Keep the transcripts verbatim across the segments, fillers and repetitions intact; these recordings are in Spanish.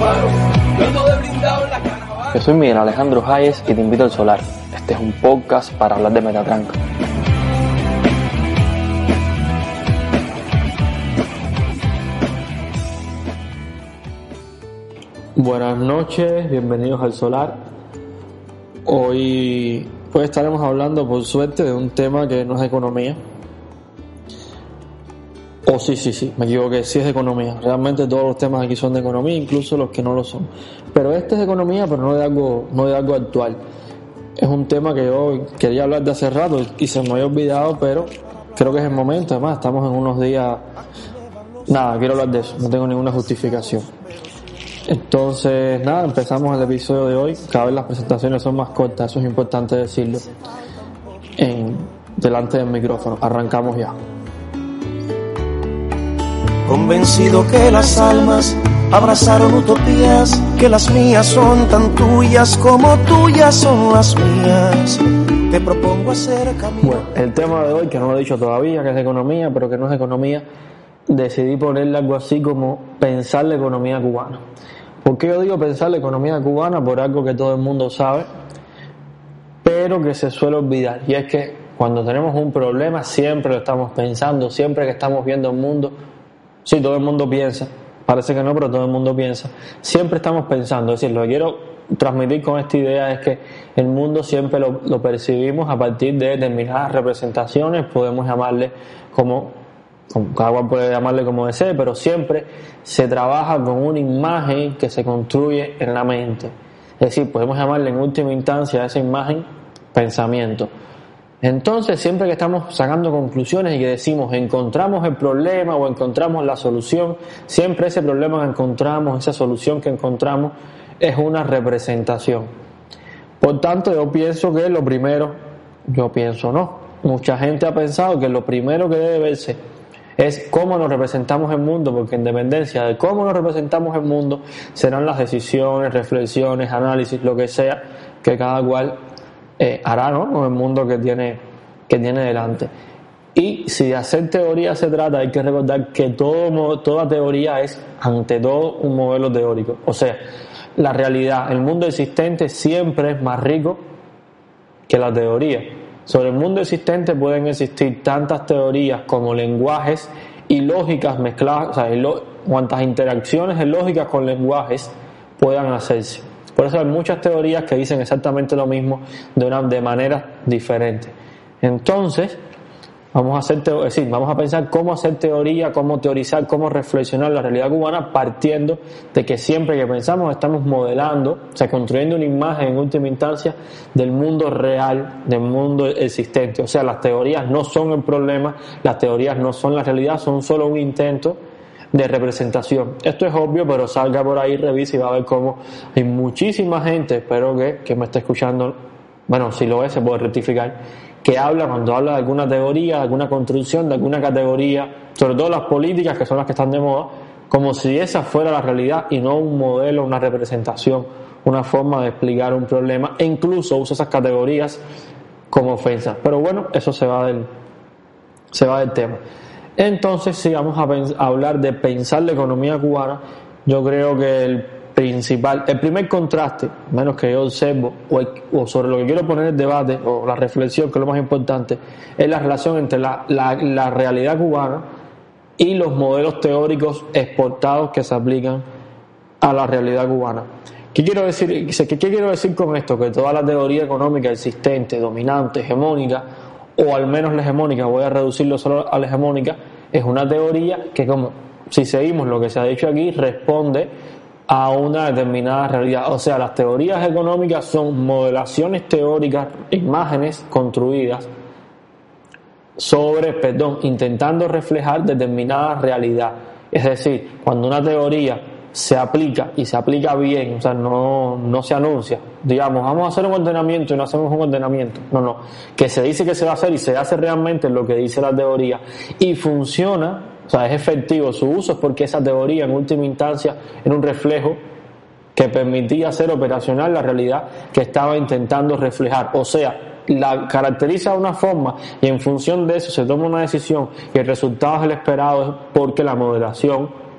Yo soy Miguel Alejandro Hayes y te invito al Solar. Este es un podcast para hablar de Metatranca. Buenas noches, bienvenidos al Solar. Hoy pues estaremos hablando, por suerte, de un tema que no es economía. Oh, sí, sí, sí, me equivoqué, sí es de economía. Realmente todos los temas aquí son de economía, incluso los que no lo son. Pero este es de economía, pero no de algo, no de algo actual. Es un tema que yo quería hablar de hace rato y se me había olvidado, pero creo que es el momento. Además, estamos en unos días... Nada, quiero hablar de eso, no tengo ninguna justificación. Entonces, nada, empezamos el episodio de hoy. Cada vez las presentaciones son más cortas, eso es importante decirlo. En, delante del micrófono, arrancamos ya. Convencido que las almas abrazaron utopías, que las mías son tan tuyas como tuyas son las mías. Te propongo hacer camino. Bueno, el tema de hoy, que no lo he dicho todavía, que es de economía, pero que no es economía, decidí ponerle algo así como pensar la economía cubana. ¿Por qué yo digo pensar la economía cubana? Por algo que todo el mundo sabe, pero que se suele olvidar. Y es que cuando tenemos un problema siempre lo estamos pensando, siempre que estamos viendo el mundo. Sí, todo el mundo piensa, parece que no, pero todo el mundo piensa. Siempre estamos pensando, es decir, lo que quiero transmitir con esta idea es que el mundo siempre lo, lo percibimos a partir de determinadas representaciones, podemos llamarle como, como, cada cual puede llamarle como desee, pero siempre se trabaja con una imagen que se construye en la mente. Es decir, podemos llamarle en última instancia a esa imagen pensamiento. Entonces, siempre que estamos sacando conclusiones y que decimos encontramos el problema o encontramos la solución, siempre ese problema que encontramos, esa solución que encontramos es una representación. Por tanto, yo pienso que lo primero, yo pienso no, mucha gente ha pensado que lo primero que debe verse es cómo nos representamos el mundo, porque en dependencia de cómo nos representamos el mundo serán las decisiones, reflexiones, análisis, lo que sea que cada cual Eh, hará, ¿no? Con el mundo que tiene, que tiene delante. Y si de hacer teoría se trata, hay que recordar que todo, toda teoría es ante todo un modelo teórico. O sea, la realidad, el mundo existente siempre es más rico que la teoría. Sobre el mundo existente pueden existir tantas teorías como lenguajes y lógicas mezcladas, o sea, lo, cuantas interacciones de lógicas con lenguajes puedan hacerse. Por eso hay muchas teorías que dicen exactamente lo mismo de una de maneras diferentes. Entonces, vamos a hacer teo- es decir, vamos a pensar cómo hacer teoría, cómo teorizar, cómo reflexionar la realidad cubana, partiendo de que siempre que pensamos estamos modelando, o sea, construyendo una imagen en última instancia del mundo real, del mundo existente. O sea, las teorías no son el problema, las teorías no son la realidad, son solo un intento de representación. Esto es obvio, pero salga por ahí, revisa y va a ver cómo hay muchísima gente, espero que, que me esté escuchando, bueno, si lo es se puede rectificar, que habla cuando habla de alguna teoría, de alguna construcción, de alguna categoría, sobre todo las políticas que son las que están de moda, como si esa fuera la realidad y no un modelo, una representación, una forma de explicar un problema, e incluso usa esas categorías como ofensas. Pero bueno, eso se va del, se va del tema. Entonces, si vamos a, pens- a hablar de pensar la economía cubana, yo creo que el principal, el primer contraste, menos que yo observo, o, el, o sobre lo que quiero poner el debate, o la reflexión, que es lo más importante, es la relación entre la, la, la realidad cubana y los modelos teóricos exportados que se aplican a la realidad cubana. ¿Qué quiero decir, qué quiero decir con esto? Que toda la teoría económica existente, dominante, hegemónica, o al menos la hegemónica, voy a reducirlo solo a la hegemónica, es una teoría que, como si seguimos lo que se ha dicho aquí, responde a una determinada realidad. O sea, las teorías económicas son modelaciones teóricas, imágenes construidas sobre, perdón, intentando reflejar determinada realidad. Es decir, cuando una teoría se aplica y se aplica bien, o sea, no, no se anuncia, digamos, vamos a hacer un ordenamiento y no hacemos un ordenamiento, no, no, que se dice que se va a hacer y se hace realmente lo que dice la teoría y funciona, o sea, es efectivo su uso, es porque esa teoría en última instancia era un reflejo que permitía hacer operacional la realidad que estaba intentando reflejar, o sea, la caracteriza de una forma y en función de eso se toma una decisión y el resultado es el esperado, es porque la modelación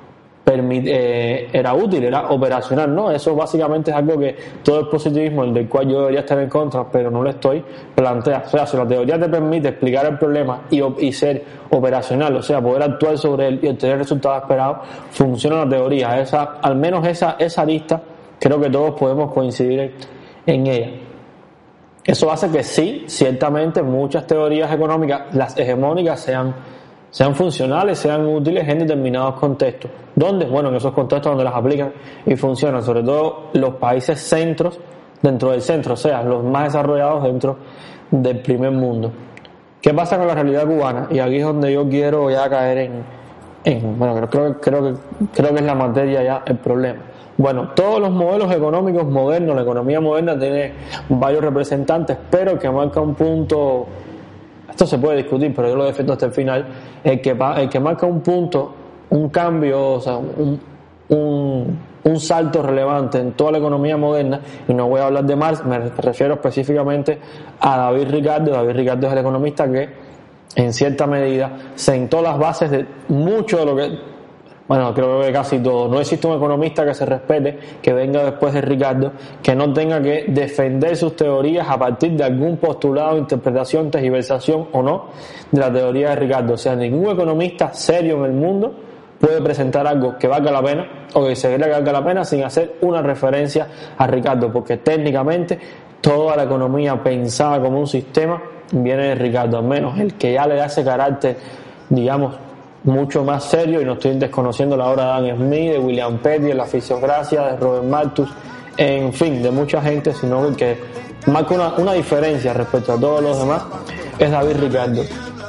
permit, eh, era útil, era operacional, ¿no? Eso básicamente es algo que todo el positivismo, el del cual yo debería estar en contra, pero no lo estoy, plantea. O sea, si la teoría te permite explicar el problema y, y ser operacional, o sea, poder actuar sobre él y obtener resultados esperados, funciona la teoría. Esa, al menos esa, esa lista, creo que todos podemos coincidir en, en ella. Eso hace que sí, ciertamente muchas teorías económicas, las hegemónicas, sean, sean funcionales, sean útiles en determinados contextos. ¿Dónde? Bueno, en esos contextos donde las aplican y funcionan, sobre todo los países centros, dentro del centro, o sea, los más desarrollados dentro del primer mundo. ¿Qué pasa con la realidad cubana? Y aquí es donde yo quiero ya caer en, en bueno, creo, creo, que, creo que es la materia ya el problema. Bueno, todos los modelos económicos modernos, la economía moderna tiene varios representantes, pero que marca un punto, esto se puede discutir, pero yo lo defiendo hasta el final, el que, el que marca un punto, un cambio, o sea, un, un, un salto relevante en toda la economía moderna, y no voy a hablar de Marx, me refiero específicamente a David Ricardo. David Ricardo es el economista que, en cierta medida, sentó las bases de mucho de lo que... Bueno, creo que casi todo. No existe un economista que se respete, que venga después de Ricardo, que no tenga que defender sus teorías a partir de algún postulado, interpretación, tergiversación o no de la teoría de Ricardo. O sea, ningún economista serio en el mundo puede presentar algo que valga la pena o que se crea que valga la pena sin hacer una referencia a Ricardo, porque técnicamente toda la economía pensada como un sistema viene de Ricardo, al menos el que ya le da ese carácter, digamos, mucho más serio, y no estoy desconociendo la obra de Adam Smith, de William Petty, de la fisiocracia, de Robert Malthus, en fin, de mucha gente, sino el que marca una, una diferencia respecto a todos los demás, es David Ricardo.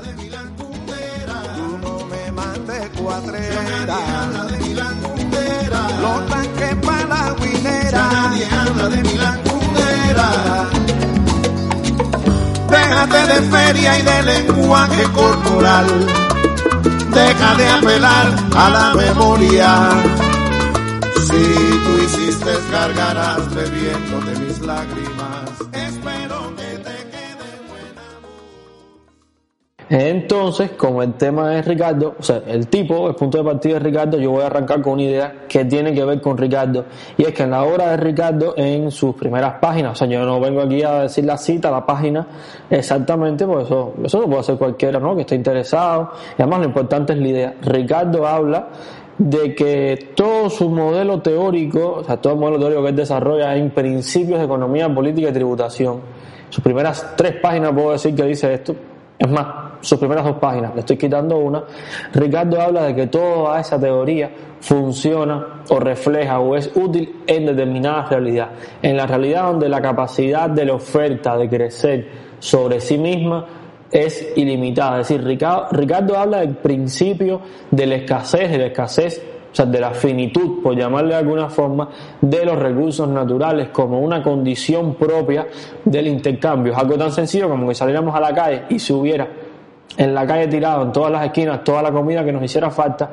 Los tanques para la guinera, nadie habla de mi lagunera. Déjate de feria y de lenguaje corporal. Deja de apelar a la memoria. Si tú hiciste, cargarás bebiendo de mis lágrimas. Espero que te quede buena. Entonces, como el tema es Ricardo, o sea, el tipo, el punto de partida de Ricardo, yo voy a arrancar con una idea que tiene que ver con Ricardo, y es que en la obra de Ricardo, en sus primeras páginas, o sea, yo no vengo aquí a decir la cita, la página exactamente, porque eso, eso lo puede hacer cualquiera, ¿no?, que esté interesado, y además lo importante es la idea. Ricardo habla de que todo su modelo teórico, o sea, todo el modelo teórico que él desarrolla en principios de economía, política y tributación. Sus primeras tres páginas puedo decir que dice esto. Es más, sus primeras dos páginas, le estoy quitando una. Ricardo habla de que toda esa teoría funciona o refleja o es útil en determinada realidad. En la realidad donde la capacidad de la oferta de crecer sobre sí misma es ilimitada. Es decir, Ricardo, Ricardo habla del principio de la escasez, de la escasez, o sea, de la finitud, por llamarle de alguna forma, de los recursos naturales como una condición propia del intercambio. Es algo tan sencillo como que saliéramos a la calle y si hubiera en la calle tirado en todas las esquinas toda la comida que nos hiciera falta,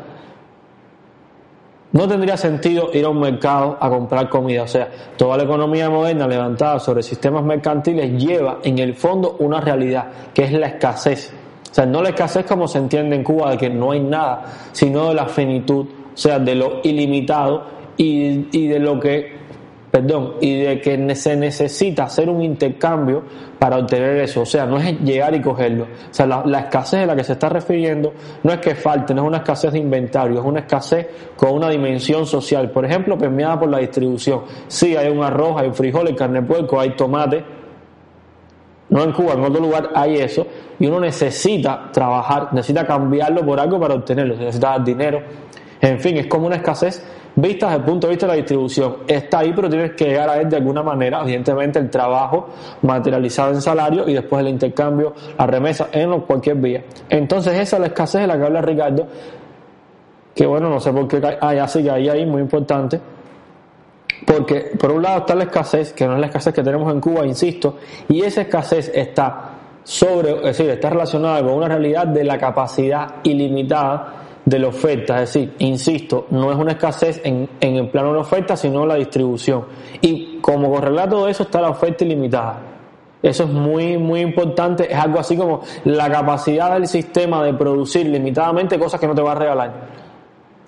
no tendría sentido ir a un mercado a comprar comida. O sea, toda la economía moderna levantada sobre sistemas mercantiles lleva en el fondo una realidad, que es la escasez. O sea, no la escasez como se entiende en Cuba, de que no hay nada, sino de la finitud, o sea, de lo ilimitado y, y de lo que, perdón, y de que se necesita hacer un intercambio para obtener eso. O sea, no es llegar y cogerlo. O sea, la, la escasez a la que se está refiriendo no es que falte, no es una escasez de inventario, es una escasez con una dimensión social. Por ejemplo, permeada por la distribución. Sí, hay un arroz, hay frijoles, carne de puerco, hay tomate. No en Cuba, en otro lugar hay eso. Y uno necesita trabajar, necesita cambiarlo por algo para obtenerlo. Necesita dar dinero. En fin, es como una escasez vista desde el punto de vista de la distribución. Está ahí, pero tienes que llegar a él de alguna manera. Evidentemente el trabajo materializado en salario y después el intercambio, la remesa en cualquier vía. Entonces esa es la escasez de la que habla Ricardo, que bueno, no sé por qué ah, ya sí que ahí ahí muy importante, porque por un lado está la escasez, que no es la escasez que tenemos en Cuba, insisto, y esa escasez está sobre, es decir, está relacionada con una realidad de la capacidad ilimitada de la oferta. Es decir, insisto, no es una escasez en, en el plano de la oferta, sino la distribución. Y como correlato de eso está la oferta ilimitada. Eso es muy, muy importante. Es algo así como la capacidad del sistema de producir limitadamente cosas que no te va a regalar.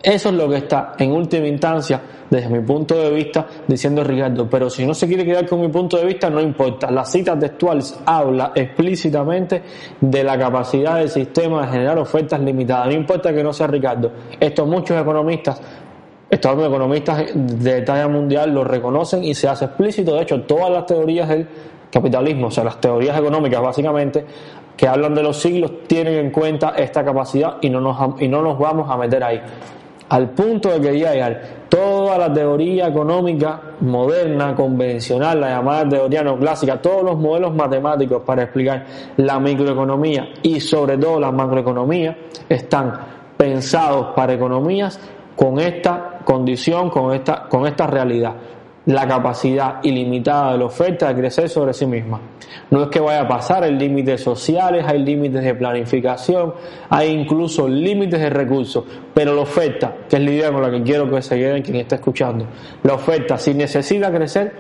Eso es lo que está en última instancia, desde mi punto de vista, diciendo Ricardo. Pero si no se quiere quedar con mi punto de vista, no importa. La cita textual habla explícitamente de la capacidad del sistema de generar ofertas limitadas. No importa que no sea Ricardo. Esto muchos economistas, estos economistas de talla mundial lo reconocen y se hace explícito. De hecho, todas las teorías del capitalismo, o sea, las teorías económicas básicamente, que hablan de los siglos, tienen en cuenta esta capacidad y no nos, y no nos vamos a meter ahí. Al punto de que llegar toda la teoría económica moderna, convencional, la llamada teoría neoclásica, todos los modelos matemáticos para explicar la microeconomía y sobre todo la macroeconomía están pensados para economías con esta condición, con esta, con esta realidad: la capacidad ilimitada de la oferta de crecer sobre sí misma. No es que vaya a pasar, hay límites sociales, hay límites de planificación, hay incluso límites de recursos, pero la oferta, que es la idea con la que quiero que se quede quien está escuchando, la oferta, si necesita crecer,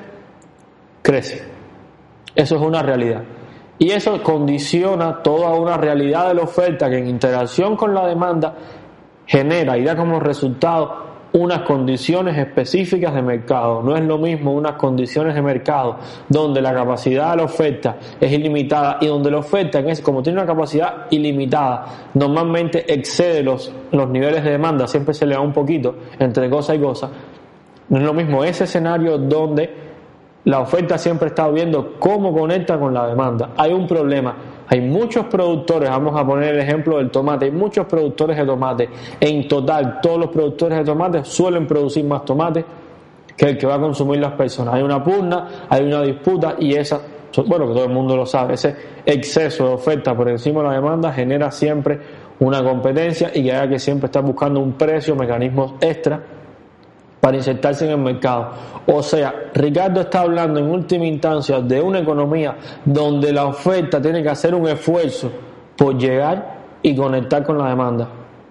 crece. Eso es una realidad. Y eso condiciona toda una realidad de la oferta que en interacción con la demanda genera y da como resultado unas condiciones específicas de mercado. No es lo mismo unas condiciones de mercado donde la capacidad de la oferta es ilimitada y donde la oferta, como tiene una capacidad ilimitada, normalmente excede los, los niveles de demanda, siempre se le da un poquito entre cosa y cosa. No es lo mismo ese escenario donde la oferta siempre está viendo cómo conecta con la demanda. Hay un problema. Hay muchos productores, vamos a poner el ejemplo del tomate, hay muchos productores de tomate. En total, todos los productores de tomate suelen producir más tomate que el que va a consumir las personas. Hay una pugna, hay una disputa y esa, bueno, que todo el mundo lo sabe, ese exceso de oferta por encima de la demanda genera siempre una competencia y que haga que siempre está buscando un precio, mecanismos extra para insertarse en el mercado. O sea, Ricardo está hablando en última instancia de una economía donde la oferta tiene que hacer un esfuerzo por llegar y conectar con la demanda.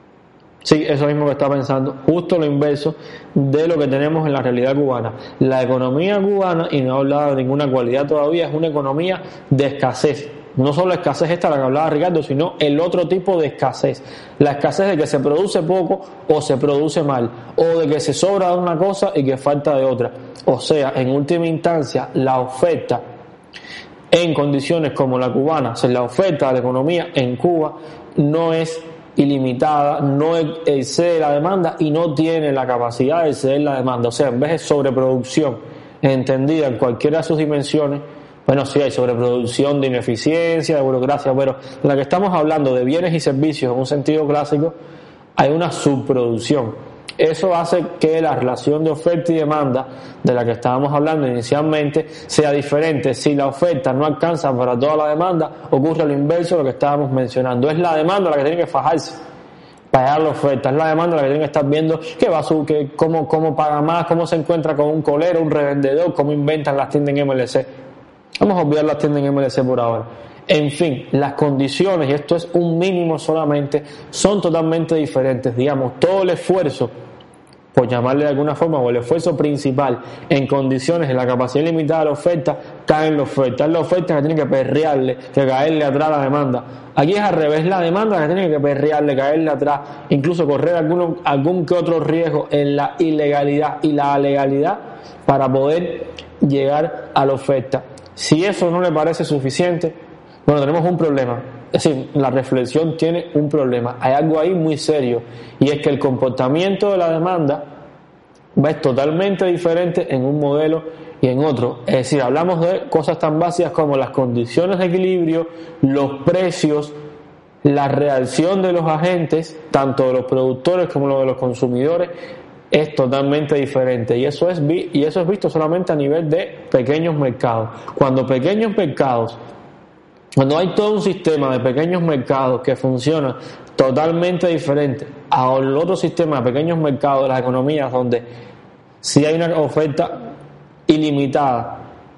Sí, eso mismo que está pensando, justo lo inverso de lo que tenemos en la realidad cubana. La economía cubana, y no he hablado de ninguna cualidad todavía, es una economía de escasez. No solo la escasez esta la que hablaba Ricardo, sino el otro tipo de escasez. La escasez de que se produce poco o se produce mal, o de que se sobra de una cosa y que falta de otra. O sea, en última instancia, la oferta en condiciones como la cubana, o sea, la oferta de la economía en Cuba no es ilimitada, no excede la demanda y no tiene la capacidad de exceder la demanda. O sea, en vez de sobreproducción entendida en cualquiera de sus dimensiones, bueno, sí hay sobreproducción de ineficiencia, de burocracia, pero en la que estamos hablando de bienes y servicios en un sentido clásico, hay una subproducción. Eso hace que la relación de oferta y demanda de la que estábamos hablando inicialmente sea diferente. Si la oferta no alcanza para toda la demanda, ocurre lo inverso de lo que estábamos mencionando. Es la demanda la que tiene que fajarse para llegar la oferta, es la demanda la que tiene que estar viendo qué va a su, que, cómo, cómo paga más, cómo se encuentra con un colero, un revendedor, cómo inventan las tiendas en M L C. Vamos a obviar las tiendas en M L C por ahora. En fin, las condiciones, y esto es un mínimo solamente, son totalmente diferentes. Digamos, todo el esfuerzo, por llamarle de alguna forma, o el esfuerzo principal en condiciones de la capacidad limitada de la oferta, cae en la oferta. Es la oferta que tiene que perrearle, que caerle atrás a la demanda. Aquí es al revés, la demanda que tiene que perrearle, caerle atrás, incluso correr algún, algún que otro riesgo en la ilegalidad y la legalidad para poder llegar a la oferta. Si eso no le parece suficiente, bueno, tenemos un problema. Es decir, la reflexión tiene un problema. Hay algo ahí muy serio, y es que el comportamiento de la demanda va a ser totalmente diferente en un modelo y en otro. Es decir, hablamos de cosas tan básicas como las condiciones de equilibrio, los precios, la reacción de los agentes, tanto de los productores como de los consumidores, es totalmente diferente, y eso es y eso es visto solamente a nivel de pequeños mercados. Cuando pequeños mercados, cuando hay todo un sistema de pequeños mercados que funciona totalmente diferente al otro sistema de pequeños mercados de las economías, donde si hay una oferta ilimitada,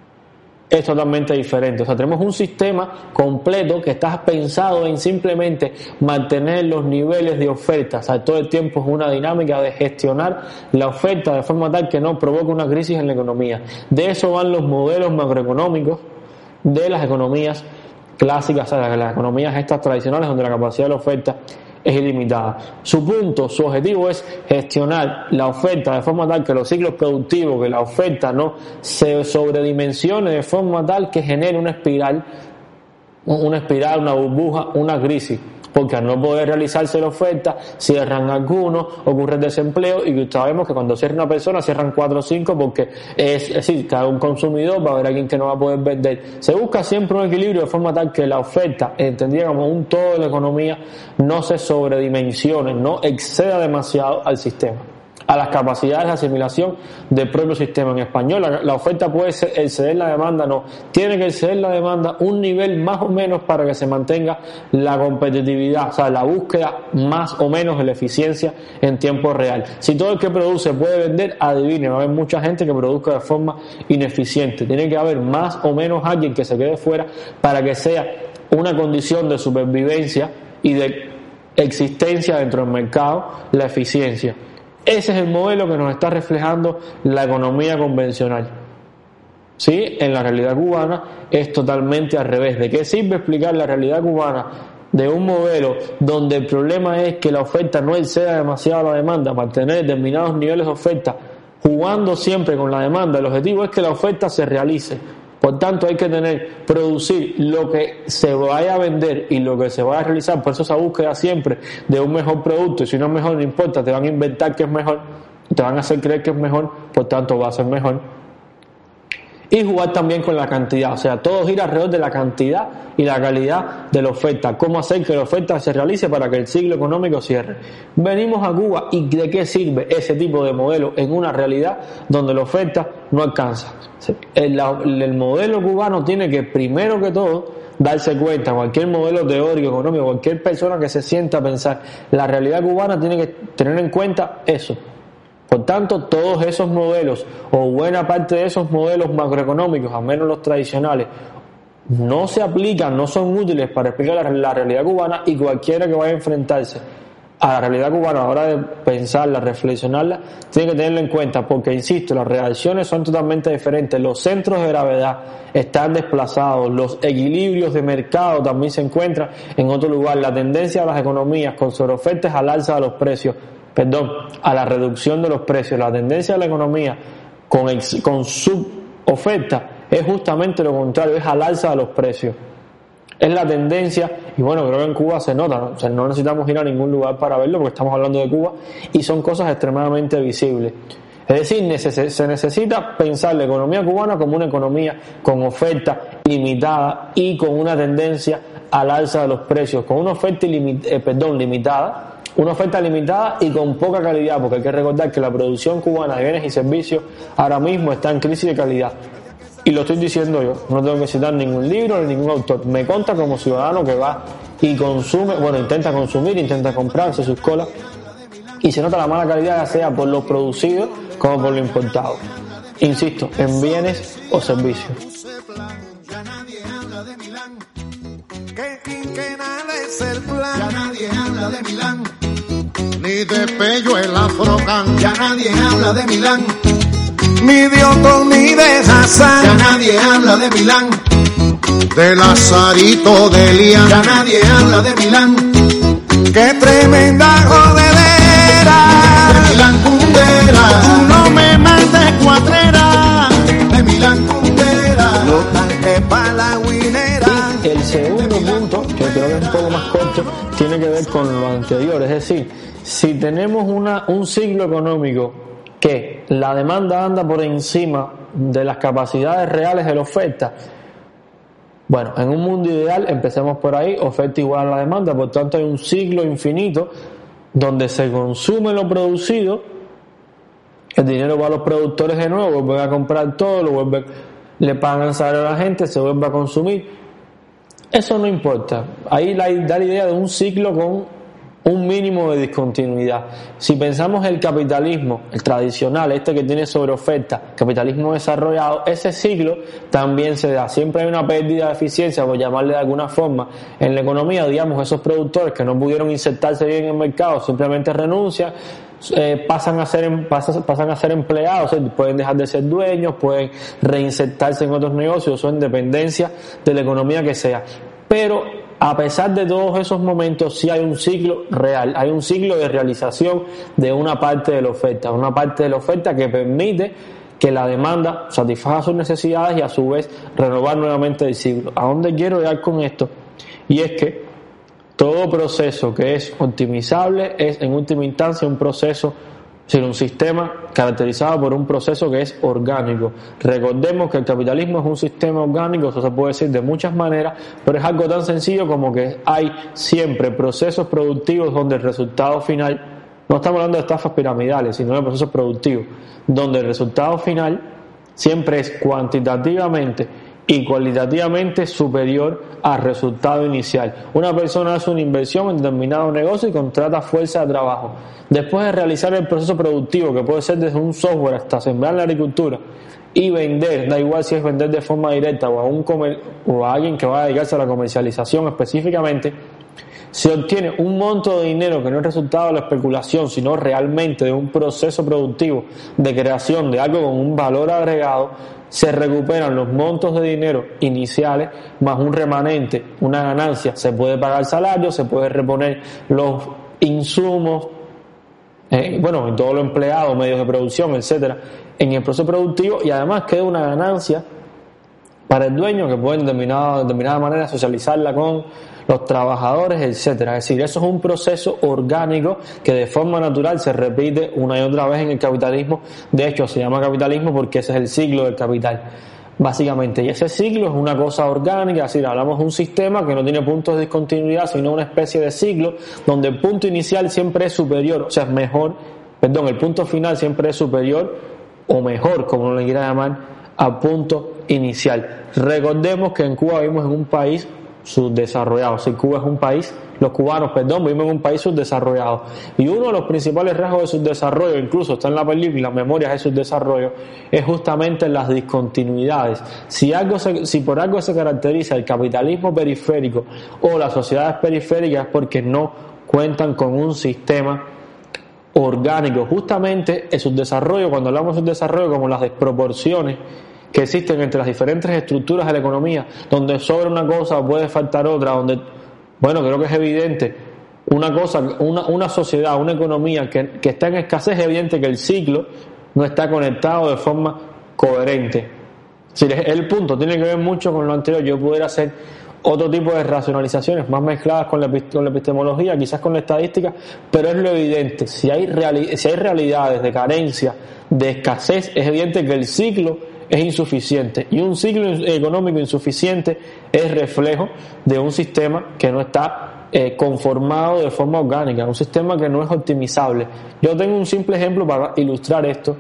es totalmente diferente. O sea, tenemos un sistema completo que está pensado en simplemente mantener los niveles de oferta. O sea, todo el tiempo es una dinámica de gestionar la oferta de forma tal que no provoque una crisis en la economía. De eso van los modelos macroeconómicos de las economías clásicas, o sea, las economías estas tradicionales, donde la capacidad de la oferta es ilimitada. Su punto, su objetivo es gestionar la oferta de forma tal que los ciclos productivos, que la oferta no se sobredimensione de forma tal que genere una espiral, una espiral, una burbuja, una crisis. Porque al no poder realizarse la oferta, cierran algunos, ocurre el desempleo, y sabemos que cuando cierra una persona, cierran cuatro o cinco, porque es, es decir, cada un consumidor va a haber alguien que no va a poder vender. Se busca siempre un equilibrio de forma tal que la oferta, entendida como un todo de la economía, no se sobredimensione, no exceda demasiado al sistema, a las capacidades de asimilación del propio sistema. En español, la, la oferta puede exceder la demanda, no, tiene que exceder la demanda un nivel más o menos para que se mantenga la competitividad, o sea, la búsqueda más o menos de la eficiencia en tiempo real. Si todo el que produce puede vender, adivine, va a haber mucha gente que produzca de forma ineficiente. Tiene que haber más o menos alguien que se quede fuera para que sea una condición de supervivencia y de existencia dentro del mercado la eficiencia. Ese es el modelo que nos está reflejando la economía convencional. ¿Sí? En la realidad cubana es totalmente al revés. ¿De qué sirve explicar la realidad cubana de un modelo donde el problema es que la oferta no exceda demasiado la demanda, mantener determinados niveles de oferta, jugando siempre con la demanda? El objetivo es que la oferta se realice. Por tanto, hay que tener, producir lo que se vaya a vender y lo que se vaya a realizar. Por eso esa búsqueda siempre de un mejor producto, y si no es mejor, no importa, te van a inventar que es mejor, te van a hacer creer que es mejor, por tanto va a ser mejor. Y jugar también con la cantidad, o sea, todo gira alrededor de la cantidad y la calidad de la oferta. Cómo hacer que la oferta se realice para que el ciclo económico cierre. Venimos a Cuba, ¿y de qué sirve ese tipo de modelo en una realidad donde la oferta no alcanza? El, el modelo cubano tiene que, primero que todo, darse cuenta, cualquier modelo teórico, económico, cualquier persona que se sienta a pensar la realidad cubana tiene que tener en cuenta eso. Por tanto, todos esos modelos, o buena parte de esos modelos macroeconómicos, al menos los tradicionales, no se aplican, no son útiles para explicar la, la realidad cubana, y cualquiera que vaya a enfrentarse a la realidad cubana a la hora de pensarla, reflexionarla, tiene que tenerlo en cuenta, porque, insisto, las reacciones son totalmente diferentes, los centros de gravedad están desplazados, los equilibrios de mercado también se encuentran en otro lugar, la tendencia de las economías con sobreofertas al alza de los precios, perdón, a la reducción de los precios, la tendencia de la economía con, ex, con suboferta es justamente lo contrario, es al alza de los precios. Es la tendencia, y bueno, creo que en Cuba se nota, ¿no? O sea, no necesitamos ir a ningún lugar para verlo porque estamos hablando de Cuba y son cosas extremadamente visibles. Es decir, neces- se necesita pensar la economía cubana como una economía con oferta limitada y con una tendencia al alza de los precios, con una oferta ilimit- eh, perdón, limitada, una oferta limitada y con poca calidad, porque hay que recordar que la producción cubana de bienes y servicios ahora mismo está en crisis de calidad. Y lo estoy diciendo yo, no tengo que citar ningún libro ni ningún autor. Me consta como ciudadano que va y consume, bueno, intenta consumir, intenta comprarse sus colas, y se nota la mala calidad, ya sea por lo producido como por lo importado. Insisto, en bienes o servicios. Que quinquenal es el plan, ya nadie habla de Milán, ni de Pello el Afrocán, ya nadie habla de Milán, ni de Otto ni de Hassan, ya nadie habla de Milán, de Lazarito de Lian, ya nadie habla de Milán, qué tremenda jodedera, de Milán Kundera, tú no me mandes cuatrera, de Milán Kundera, los tanques pa' la winera. El segundo punto, que creo que es un poco más corto, tiene que ver con lo anterior. Es decir, si tenemos una, un ciclo económico que la demanda anda por encima de las capacidades reales de la oferta, bueno, en un mundo ideal, empecemos por ahí, oferta igual a la demanda, por tanto hay un ciclo infinito donde se consume lo producido, el dinero va a los productores de nuevo, vuelven a comprar todo, lo vuelven, le pagan el salario a la gente, se vuelve a consumir. Eso no importa. Ahí da la idea de un ciclo con un mínimo de discontinuidad. Si pensamos el capitalismo, el tradicional, este que tiene sobreoferta, capitalismo desarrollado, ese ciclo también se da. Siempre hay una pérdida de eficiencia, por llamarle de alguna forma, en la economía. Digamos, esos productores que no pudieron insertarse bien en el mercado simplemente renuncian, eh, pasan a ser pasan, pasan a ser empleados, o sea, pueden dejar de ser dueños, pueden reinsertarse en otros negocios o en dependencia de la economía que sea. Pero a pesar de todos esos momentos, sí hay un ciclo real, hay un ciclo de realización de una parte de la oferta, una parte de la oferta que permite que la demanda satisfaga sus necesidades y a su vez renovar nuevamente el ciclo. ¿A dónde quiero llegar con esto? Y es que todo proceso que es optimizable es en última instancia un proceso, sino un sistema caracterizado por un proceso que es orgánico. Recordemos que el capitalismo es un sistema orgánico, eso se puede decir de muchas maneras, pero es algo tan sencillo como que hay siempre procesos productivos donde el resultado final, no estamos hablando de estafas piramidales, sino de procesos productivos, donde el resultado final siempre es cuantitativamente y cualitativamente superior al resultado inicial. Una persona hace una inversión en determinado negocio y contrata fuerza de trabajo. Después de realizar el proceso productivo, que puede ser desde un software hasta sembrar la agricultura y vender, da igual si es vender de forma directa o a, un comer, o a alguien que va a dedicarse a la comercialización específicamente, se obtiene un monto de dinero que no es resultado de la especulación, sino realmente de un proceso productivo de creación de algo con un valor agregado. Se recuperan los montos de dinero iniciales más un remanente, una ganancia. Se puede pagar salario, se puede reponer los insumos, eh, bueno, en todos los empleados, medios de producción, etcétera, en el proceso productivo, y además queda una ganancia para el dueño que puede en determinada, de determinada manera socializarla con los trabajadores, etcétera. Es decir, eso es un proceso orgánico que de forma natural se repite una y otra vez en el capitalismo. De hecho, se llama capitalismo porque ese es el ciclo del capital, básicamente. Y ese ciclo es una cosa orgánica, es decir, hablamos de un sistema que no tiene puntos de discontinuidad, sino una especie de ciclo donde el punto inicial siempre es superior, o sea, es mejor, perdón, el punto final siempre es superior o mejor, como uno le quiera llamar, al punto inicial. Recordemos que en Cuba vivimos en un país subdesarrollado. Si Cuba es un país, los cubanos, perdón, vivimos en un país subdesarrollado. Y uno de los principales rasgos de subdesarrollo, incluso está en la película Memorias de Subdesarrollo, es justamente las discontinuidades. Si algo se, si por algo se caracteriza el capitalismo periférico o las sociedades periféricas, es porque no cuentan con un sistema orgánico. Justamente el subdesarrollo, cuando hablamos de subdesarrollo, como las desproporciones que existen entre las diferentes estructuras de la economía, donde sobra una cosa o puede faltar otra, donde, bueno, creo que es evidente, una cosa, una, una sociedad, una economía que, que está en escasez, es evidente que el ciclo no está conectado de forma coherente. Si el punto tiene que ver mucho con lo anterior. Yo pudiera hacer otro tipo de racionalizaciones más mezcladas con la, con la epistemología, quizás con la estadística, pero es lo evidente. Si hay, reali, si hay realidades de carencia, de escasez, es evidente que el ciclo es insuficiente, y un ciclo económico insuficiente es reflejo de un sistema que no está eh, conformado de forma orgánica, un sistema que no es optimizable. Yo tengo un simple ejemplo para ilustrar esto,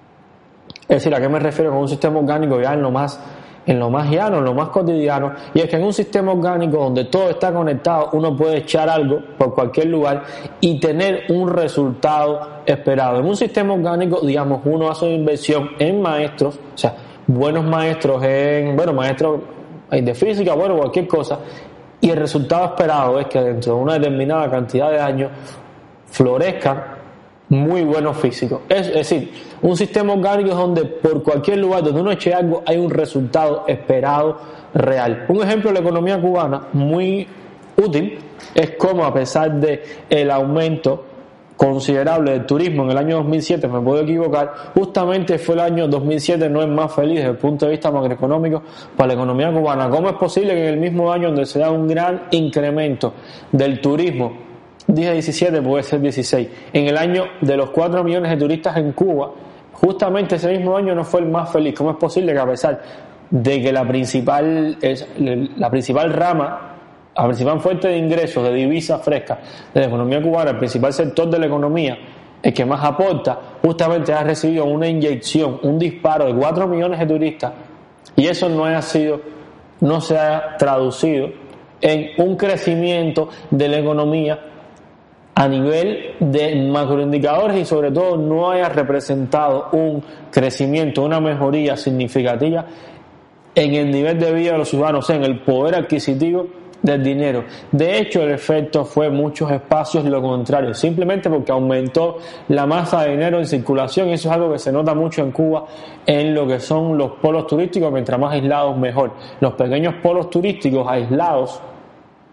es decir, ¿a qué me refiero con un sistema orgánico ya en lo más en lo más llano, en lo más cotidiano? Y es que en un sistema orgánico donde todo está conectado, uno puede echar algo por cualquier lugar y tener un resultado esperado. En un sistema orgánico, digamos, uno hace una inversión en maestros, o sea, buenos maestros en, bueno, maestros de física, bueno, cualquier cosa, y el resultado esperado es que dentro de una determinada cantidad de años florezcan muy buenos físicos. Es, es decir, un sistema orgánico es donde por cualquier lugar donde uno eche algo hay un resultado esperado real. Un ejemplo de la economía cubana muy útil es cómo, a pesar de el aumento considerable del turismo en el año dos mil siete, me puedo equivocar, justamente fue el año dos mil siete no es más feliz desde el punto de vista macroeconómico para la economía cubana. ¿Cómo es posible que en el mismo año donde se da un gran incremento del turismo, dije diecisiete, puede ser dieciséis, en el año de los cuatro millones de turistas en Cuba, justamente ese mismo año no fue el más feliz? ¿Cómo es posible que, a pesar de que la principal, la principal rama, la principal fuente de ingresos, de divisas frescas de la economía cubana, el principal sector de la economía, el que más aporta, justamente ha recibido una inyección, un disparo de cuatro millones de turistas, y eso no ha sido, no se ha traducido en un crecimiento de la economía a nivel de macroindicadores, y sobre todo no haya representado un crecimiento, una mejoría significativa en el nivel de vida de los ciudadanos, o sea, en el poder adquisitivo del dinero. De hecho, el efecto fue muchos espacios lo contrario, simplemente porque aumentó la masa de dinero en circulación, y eso es algo que se nota mucho en Cuba en lo que son los polos turísticos. Mientras más aislados, mejor. Los pequeños polos turísticos aislados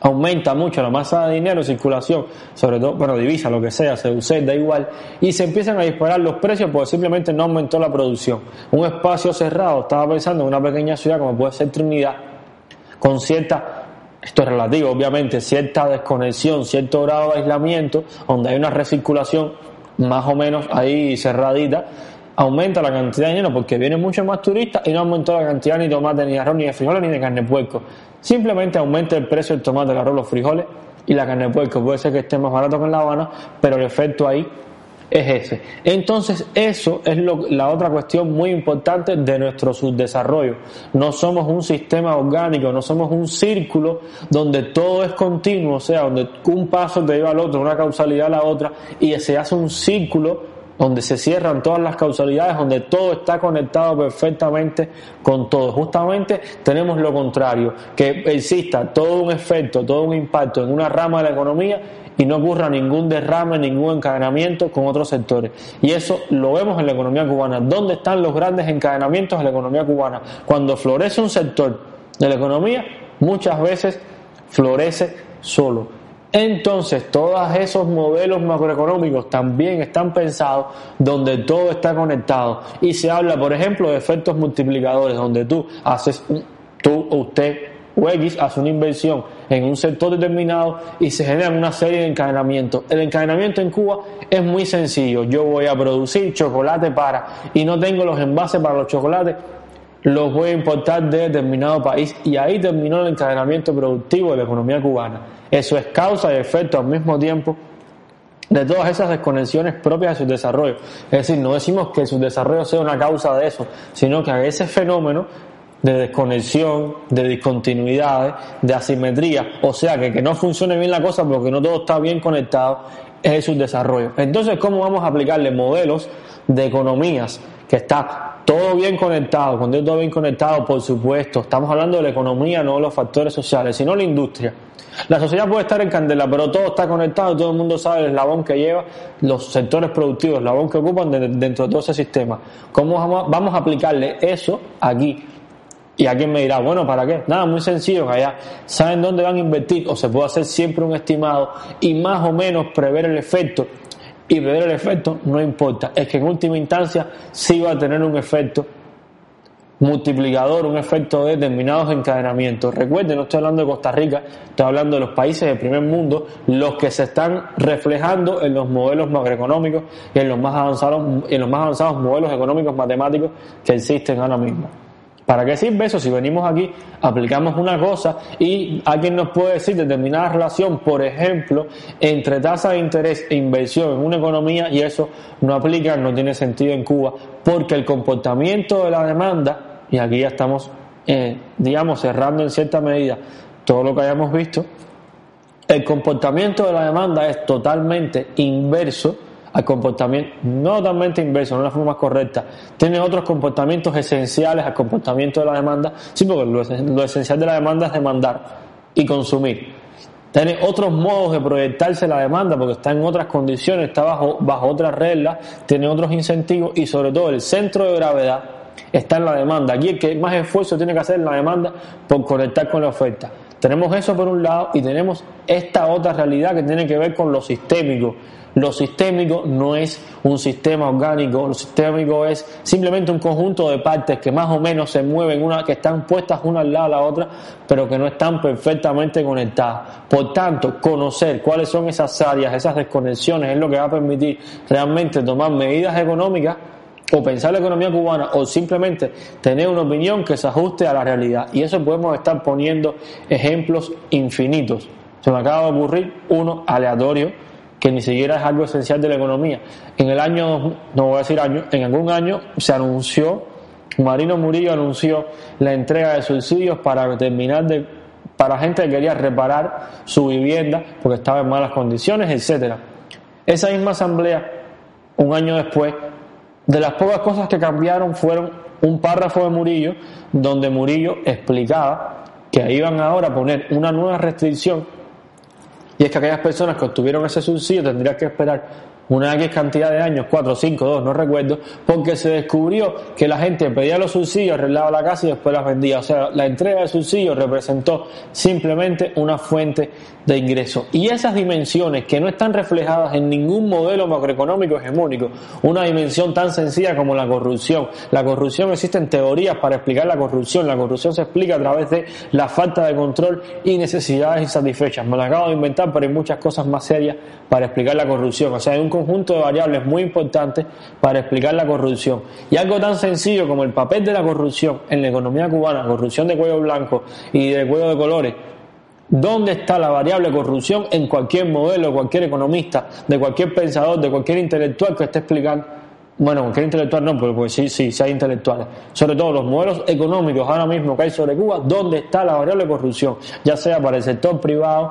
aumenta mucho la masa de dinero en circulación, sobre todo, bueno, divisa, lo que sea, C U C, da igual, y se empiezan a disparar los precios porque simplemente no aumentó la producción. Un espacio cerrado, estaba pensando en una pequeña ciudad como puede ser Trinidad, con cierta, esto es relativo obviamente, cierta desconexión, cierto grado de aislamiento, donde hay una recirculación más o menos ahí cerradita, aumenta la cantidad de dinero porque vienen muchos más turistas y no aumentó la cantidad ni de tomate, ni de arroz, ni de frijoles, ni de carne de puerco. Simplemente aumenta el precio del tomate, el arroz, los frijoles y la carne de puerco. Puede ser que esté más barato que en La Habana, pero el efecto ahí es ese. Entonces eso es lo, la otra cuestión muy importante de nuestro subdesarrollo. No somos un sistema orgánico, no somos un círculo donde todo es continuo, o sea, donde un paso te lleva al otro, una causalidad a la otra, y se hace un círculo donde se cierran todas las causalidades, donde todo está conectado perfectamente con todo. Justamente tenemos lo contrario, que exista todo un efecto, todo un impacto en una rama de la economía y no ocurra ningún derrame, ningún encadenamiento con otros sectores. Y eso lo vemos en la economía cubana. ¿Dónde están los grandes encadenamientos en la economía cubana? Cuando florece un sector de la economía, muchas veces florece solo. Entonces, todos esos modelos macroeconómicos también están pensados donde todo está conectado. Y se habla, por ejemplo, de efectos multiplicadores, donde tú haces, tú o usted o X hace una inversión en un sector determinado y se generan una serie de encadenamientos. El encadenamiento en Cuba es muy sencillo. Yo voy a producir chocolate para, y no tengo los envases para los chocolates, los voy a importar de determinado país, y ahí terminó el encadenamiento productivo de la economía cubana. Eso es causa y efecto al mismo tiempo de todas esas desconexiones propias de su desarrollo. Es decir, no decimos que su desarrollo sea una causa de eso, sino que a ese fenómeno de desconexión, de discontinuidades, de asimetría, o sea, que, que no funcione bien la cosa porque no todo está bien conectado, es el subdesarrollo. Entonces, ¿cómo vamos a aplicarle modelos de economías que está todo bien conectado? Cuando es todo bien conectado, por supuesto, estamos hablando de la economía, no de los factores sociales, sino la industria. La sociedad puede estar en candela, pero todo está conectado, todo el mundo sabe el eslabón que lleva los sectores productivos, el eslabón que ocupan de, dentro de todo ese sistema. ¿Cómo vamos, vamos a aplicarle eso aquí? Y alguien me dirá, bueno, ¿para qué? Nada, muy sencillo, que allá saben dónde van a invertir, o se puede hacer siempre un estimado y más o menos prever el efecto. Y prever el efecto no importa, es que en última instancia sí va a tener un efecto multiplicador, un efecto de determinados encadenamientos. Recuerden, no estoy hablando de Costa Rica, estoy hablando de los países del primer mundo, los que se están reflejando en los modelos macroeconómicos y en los más avanzados, en los más avanzados modelos económicos matemáticos que existen ahora mismo. ¿Para qué sirve eso? Si venimos aquí, aplicamos una cosa y alguien nos puede decir determinada relación, por ejemplo, entre tasa de interés e inversión en una economía, y eso no aplica, no tiene sentido en Cuba, porque el comportamiento de la demanda, y aquí ya estamos, eh, digamos, cerrando en cierta medida todo lo que hayamos visto, el comportamiento de la demanda es totalmente inverso al comportamiento, no totalmente inverso, no es la forma más correcta, tiene otros comportamientos esenciales al comportamiento de la demanda, sí, porque lo, lo esencial de la demanda es demandar y consumir. Tiene otros modos de proyectarse la demanda porque está en otras condiciones, está bajo, bajo otras reglas, tiene otros incentivos y sobre todo el centro de gravedad está en la demanda. Aquí el que más esfuerzo tiene que hacer en la demanda por conectar con la oferta. Tenemos eso por un lado y tenemos esta otra realidad que tiene que ver con lo sistémico. Lo sistémico no es un sistema orgánico, lo sistémico es simplemente un conjunto de partes que más o menos se mueven, una, que están puestas una al lado de la otra, pero que no están perfectamente conectadas. Por tanto, conocer cuáles son esas áreas, esas desconexiones, es lo que va a permitir realmente tomar medidas económicas o pensar la economía cubana o simplemente tener una opinión que se ajuste a la realidad. Y eso podemos estar poniendo ejemplos infinitos. Se me acaba de ocurrir uno aleatorio que ni siquiera es algo esencial de la economía. En el año, no voy a decir año, en algún año se anunció, Marino Murillo anunció la entrega de subsidios para terminar de, para gente que quería reparar su vivienda porque estaba en malas condiciones, etcétera. Esa misma asamblea, un año después, de las pocas cosas que cambiaron fueron un párrafo de Murillo donde Murillo explicaba que iban ahora a poner una nueva restricción, y es que aquellas personas que obtuvieron ese subsidio tendrían que esperar una X cantidad de años, cuatro, cinco, dos, no recuerdo, porque se descubrió que la gente pedía los subsidios, arreglaba la casa y después las vendía. O sea, la entrega de subsidios representó simplemente una fuente de ingreso. Y esas dimensiones que no están reflejadas en ningún modelo macroeconómico hegemónico, una dimensión tan sencilla como la corrupción. La corrupción, existen teorías para explicar la corrupción. La corrupción se explica a través de la falta de control y necesidades insatisfechas. Me lo acabo de inventar, pero hay muchas cosas más serias para explicar la corrupción. O sea, hay un conjunto de variables muy importantes para explicar la corrupción. Y algo tan sencillo como el papel de la corrupción en la economía cubana, corrupción de cuello blanco y de cuello de colores. ¿Dónde está la variable corrupción en cualquier modelo, cualquier economista, de cualquier pensador, de cualquier intelectual que esté explicando? Bueno, cualquier intelectual no, porque pues sí, sí, sí hay intelectuales. Sobre todo los modelos económicos ahora mismo que hay sobre Cuba, ¿dónde está la variable corrupción? Ya sea para el sector privado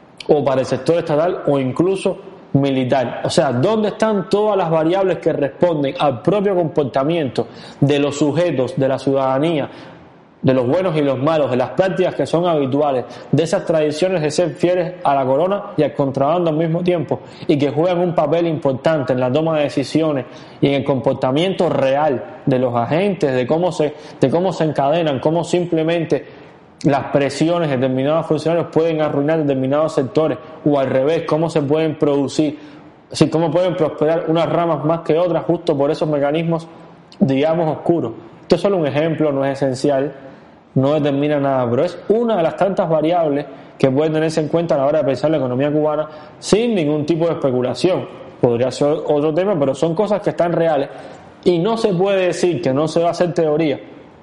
o para el sector estatal o incluso militar. O sea, ¿dónde están todas las variables que responden al propio comportamiento de los sujetos, de la ciudadanía, de los buenos y los malos, de las prácticas que son habituales, de esas tradiciones de ser fieles a la corona y al contrabando al mismo tiempo, y que juegan un papel importante en la toma de decisiones y en el comportamiento real de los agentes, de cómo se, de cómo se encadenan, cómo simplemente las presiones de determinados funcionarios pueden arruinar determinados sectores, o al revés, cómo se pueden producir, así cómo pueden prosperar unas ramas más que otras justo por esos mecanismos, digamos, oscuros. Esto es solo un ejemplo, no es esencial, no determina nada, pero es una de las tantas variables que pueden tenerse en cuenta a la hora de pensar la economía cubana sin ningún tipo de especulación. Podría ser otro tema, pero son cosas que están reales y no se puede decir que no se va a hacer teoría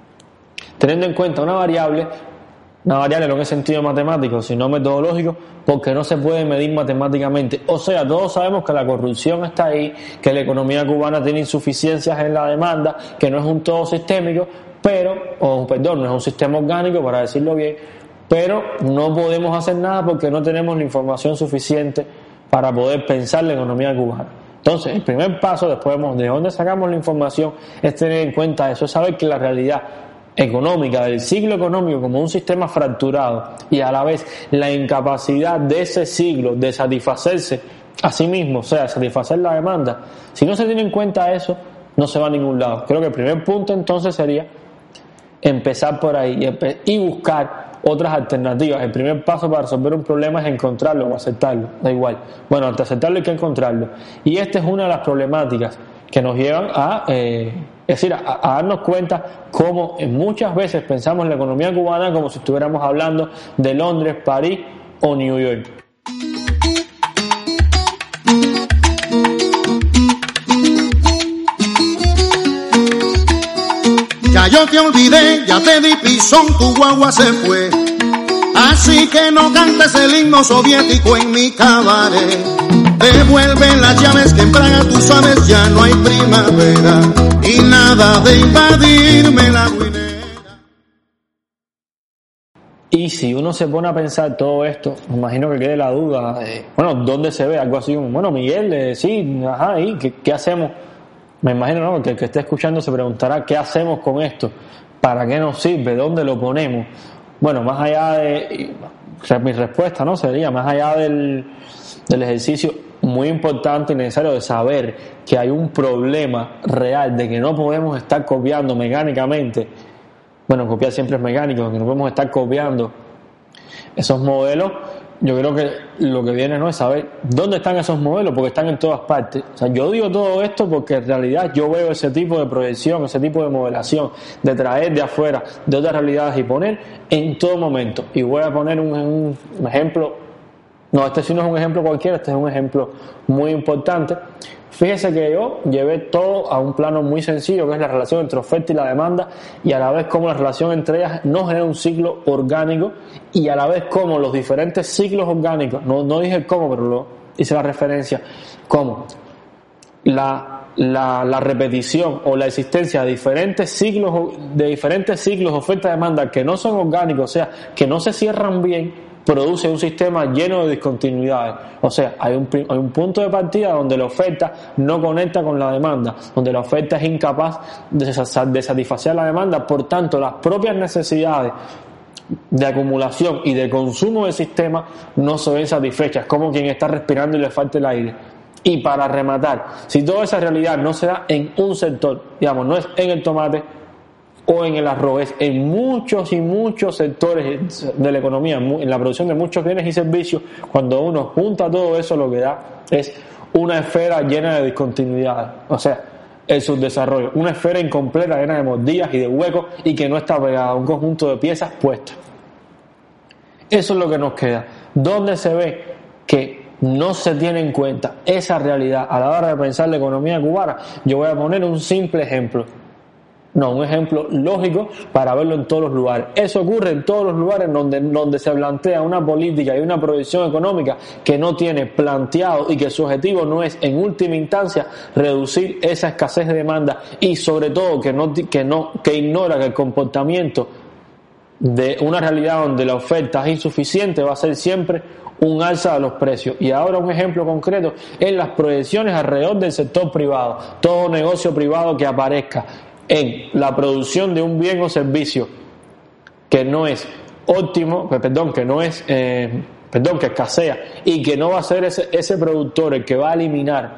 teniendo en cuenta una variable, una variable no en el sentido matemático, sino metodológico, porque no se puede medir matemáticamente. O sea, todos sabemos que la corrupción está ahí, que la economía cubana tiene insuficiencias en la demanda, que no es un todo sistémico, pero, o perdón, no es un sistema orgánico, para decirlo bien, pero no podemos hacer nada porque no tenemos la información suficiente para poder pensar la economía cubana. Entonces, el primer paso, después de dónde sacamos la información, es tener en cuenta eso, es saber que la realidad económica del ciclo económico como un sistema fracturado y a la vez la incapacidad de ese siglo de satisfacerse a sí mismo, o sea, satisfacer la demanda, si no se tiene en cuenta eso, no se va a ningún lado. Creo que el primer punto entonces sería empezar por ahí y buscar otras alternativas. El primer paso para resolver un problema es encontrarlo o aceptarlo, da igual. Bueno, ante aceptarlo hay que encontrarlo. Y esta es una de las problemáticas que nos llevan a, eh, es decir, a, a darnos cuenta cómo muchas veces pensamos en la economía cubana como si estuviéramos hablando de Londres, París o New York. Ya yo te olvidé, ya te di pisón, tu guagua se fue. Así que no cantes el himno soviético en mi cabaret. Devuelve las llaves que en Praga tú sabes ya no hay primavera. Y nada de invadirme la ruinera. Y si uno se pone a pensar todo esto, me imagino que quede la duda, eh, bueno, ¿dónde se ve? Algo así como, bueno, Miguel, eh, sí, ajá, ¿y qué, qué hacemos? Me imagino, ¿no?, que el que esté escuchando se preguntará, ¿qué hacemos con esto? ¿Para qué nos sirve? ¿Dónde lo ponemos? Bueno, más allá de, mi respuesta, ¿no?, sería, más allá del, del ejercicio muy importante y necesario de saber que hay un problema real de que no podemos estar copiando mecánicamente, bueno, copiar siempre es mecánico, que no podemos estar copiando esos modelos. Yo creo que lo que viene no es saber dónde están esos modelos, porque están en todas partes. O sea, yo digo todo esto porque en realidad yo veo ese tipo de proyección, ese tipo de modelación, de traer de afuera, de otras realidades y poner en todo momento. Y voy a poner un, un, un ejemplo, no, este sí no es un ejemplo cualquiera, este es un ejemplo muy importante. Fíjese que yo llevé todo a un plano muy sencillo, que es la relación entre oferta y la demanda, y a la vez cómo la relación entre ellas no genera un ciclo orgánico, y a la vez cómo los diferentes ciclos orgánicos, no, no dije el cómo, pero lo hice la referencia, cómo la, la, la repetición o la existencia de diferentes ciclos, de diferentes ciclos oferta-demanda que no son orgánicos, o sea, que no se cierran bien, produce un sistema lleno de discontinuidades. O sea, hay un, hay un punto de partida donde la oferta no conecta con la demanda, donde la oferta es incapaz de, de satisfacer la demanda, por tanto las propias necesidades de acumulación y de consumo del sistema no se ven satisfechas, como quien está respirando y le falta el aire. Y para rematar, si toda esa realidad no se da en un sector, digamos, no es en el tomate o en el arroz, es en muchos y muchos sectores de la economía, en la producción de muchos bienes y servicios, cuando uno junta todo eso, lo que da es una esfera llena de discontinuidades, o sea, el subdesarrollo, una esfera incompleta llena de mordillas y de huecos y que no está pegada a un conjunto de piezas puestas. Eso es lo que nos queda. ¿Dónde se ve que no se tiene en cuenta esa realidad a la hora de pensar la economía cubana? Yo voy a poner un simple ejemplo. No, un ejemplo lógico para verlo en todos los lugares. Eso ocurre en todos los lugares donde, donde se plantea una política y una proyección económica que no tiene planteado y que su objetivo no es en última instancia reducir esa escasez de demanda y sobre todo que no que no que ignora que el comportamiento de una realidad donde la oferta es insuficiente va a ser siempre un alza de los precios. Y ahora un ejemplo concreto en las proyecciones alrededor del sector privado. Todo negocio privado que aparezca en la producción de un bien o servicio que no es óptimo, perdón, que no es, eh, perdón, que escasea y que no va a ser ese, ese productor el que va a eliminar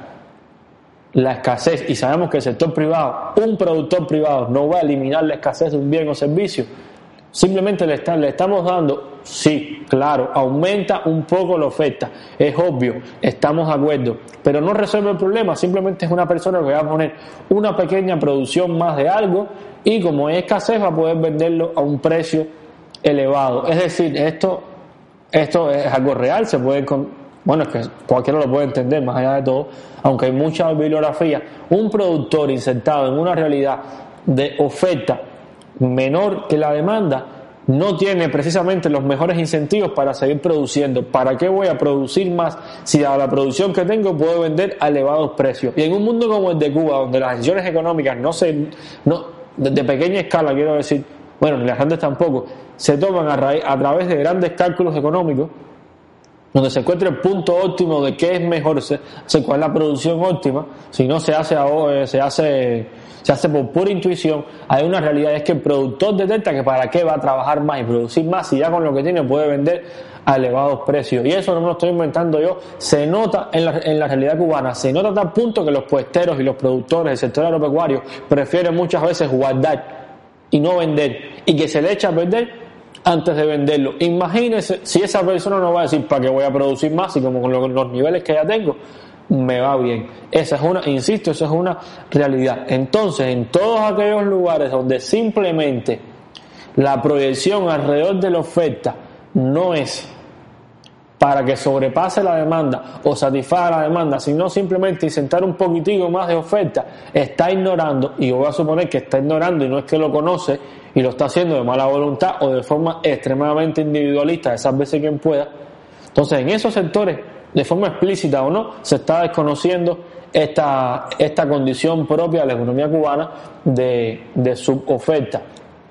la escasez, y sabemos que el sector privado, un productor privado no va a eliminar la escasez de un bien o servicio, simplemente le, está, le estamos dando, sí, claro, aumenta un poco la oferta, es obvio, estamos de acuerdo, pero no resuelve el problema, simplemente es una persona que va a poner una pequeña producción más de algo y como es escasez va a poder venderlo a un precio elevado. Es decir, esto, esto es algo real, se puede, bueno, es que cualquiera lo puede entender más allá de todo, aunque hay mucha bibliografía. Un productor insertado en una realidad de oferta menor que la demanda no tiene precisamente los mejores incentivos para seguir produciendo. ¿Para qué voy a producir más si a la producción que tengo puedo vender a elevados precios? Y en un mundo como el de Cuba, donde las decisiones económicas no se no de pequeña escala, quiero decir, bueno, ni las grandes tampoco, se toman a, raíz, a través de grandes cálculos económicos, donde se encuentra el punto óptimo de qué es mejor, se, se, cuál es la producción óptima, si no se hace, se hace se hace por pura intuición. Hay una realidad, es que el productor detecta que para qué va a trabajar más y producir más si ya con lo que tiene puede vender a elevados precios, y eso no me lo estoy inventando yo, se nota en la, en la realidad cubana, se nota a tal punto que los puesteros y los productores del sector agropecuario prefieren muchas veces guardar y no vender, y que se le echa a perder antes de venderlo. Imagínese si esa persona no va a decir para qué voy a producir más y como con los, los niveles que ya tengo me va bien. Esa es una, insisto, esa es una realidad. Entonces, en todos aquellos lugares donde simplemente la proyección alrededor de la oferta no es para que sobrepase la demanda o satisfaga la demanda, sino simplemente insertar un poquitico más de oferta, está ignorando, y yo voy a suponer que está ignorando y no es que lo conoce y lo está haciendo de mala voluntad o de forma extremadamente individualista, esas veces quien pueda. Entonces, en esos sectores, de forma explícita o no, se está desconociendo esta, esta condición propia de la economía cubana de, de suboferta.